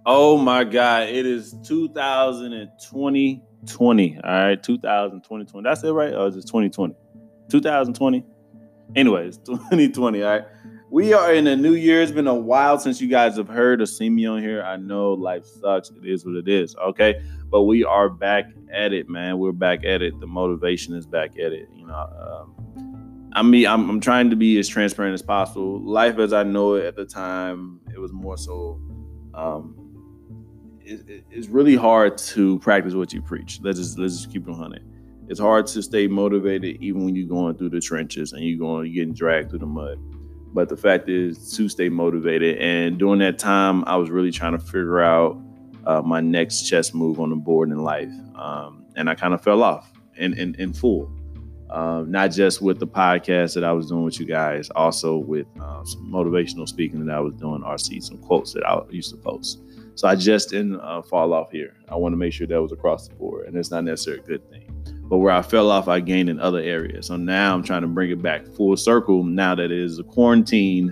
Oh my God, it is 2020. All right, 2020. That's it, right? Or is it 2020? 2020. Anyways, 2020. All right. We are in a new year. It's been a while since you guys have heard or seen me on here. I know life sucks. It is what it is. Okay. But we are back at it, man. We're back at it. The motivation is back at it. I'm trying to be as transparent as possible. Life as I know it at the time, it was more so it's really hard to practice what you preach. Let's just keep it 100. It's hard to stay motivated even when you're going through the trenches and you're getting dragged through the mud. But the fact is to stay motivated. And during that time, I was really trying to figure out my next chess move on the board in life. And I kind of fell off in full. Not just with the podcast that I was doing with you guys, also with some motivational speaking that I was doing, RC, some quotes that I used to post. So I just didn't fall off here. I want to make sure that was across the board, and it's not necessarily a good thing. But where I fell off, I gained in other areas. So now I'm trying to bring it back full circle now that it is a quarantine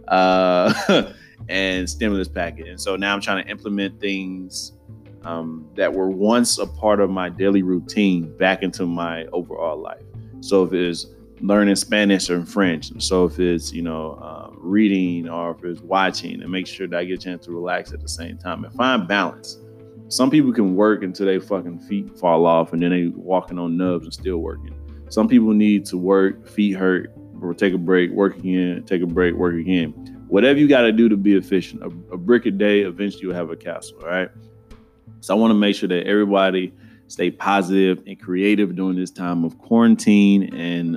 and stimulus package. And so now I'm trying to implement things that were once a part of my daily routine back into my overall life. So if it's learning Spanish or French, so if it's, reading or if it's watching, and make sure that I get a chance to relax at the same time and find balance. Some people can work until their fucking feet fall off and then they walking on nubs and still working. Some people need to work, feet hurt, or take a break, work again, take a break, work again. Whatever you got to do to be efficient. A brick a day, eventually you'll have a castle, all right? So I want to make sure that everybody stay positive and creative during this time of quarantine and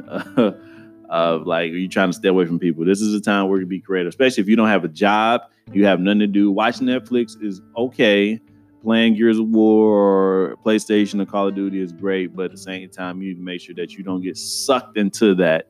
are you trying to stay away from people. This is a time where you can be creative, especially if you don't have a job, you have nothing to do. Watching Netflix is okay. Playing Gears of War or PlayStation or Call of Duty is great, but at the same time, you need to make sure that you don't get sucked into that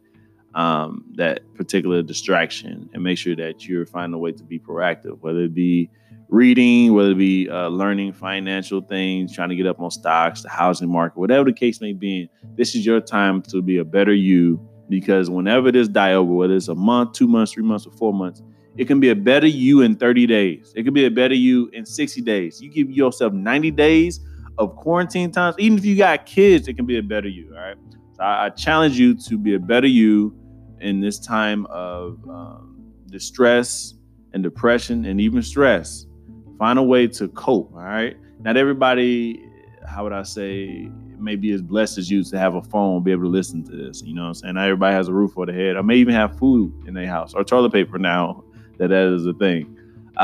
particular distraction, and make sure that you're finding a way to be proactive, whether it be reading, whether it be learning financial things, trying to get up on stocks, the housing market, whatever the case may be. This is your time to be a better you, because whenever this die over, whether it's a month, 2 months, 3 months, or 4 months, it can be a better you in 30 days. It can be a better you in 60 days. You give yourself 90 days of quarantine times. Even if you got kids, it can be a better you. All right. So I challenge you to be a better you in this time of distress and depression and even stress. Find a way to cope. All right. Not everybody, how would I say, may be as blessed as you to have a phone, be able to listen to this. You know what I'm saying? Not everybody has a roof over their head, or may even have food in their house or toilet paper now. That is a thing.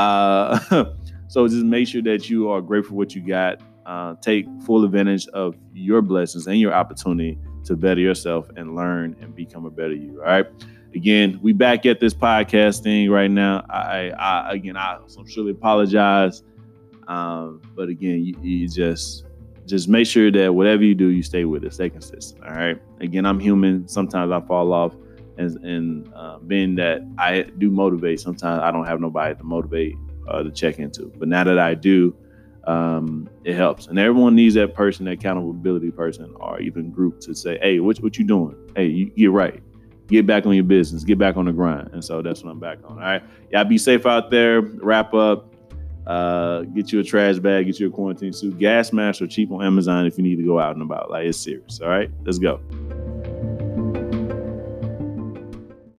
So just make sure that you are grateful for what you got. Take full advantage of your blessings and your opportunity to better yourself and learn and become a better you. All right. Again, we back at this podcast thing right now. I sincerely apologize. But again, you just make sure that whatever you do, you stay with it, stay consistent. All right. Again, I'm human. Sometimes I fall off. And being that I do motivate, sometimes I don't have nobody to motivate to check into. But now that I do, it helps. And everyone needs that person, that accountability person, or even group to say, hey, what you doing? Hey, you get right. Get back on your business. Get back on the grind. And so that's what I'm back on. All right. Y'all be safe out there. Wrap up. Get you a trash bag. Get you a quarantine suit. Gas masks are cheap on Amazon if you need to go out and about. Like, it's serious. All right. Let's go.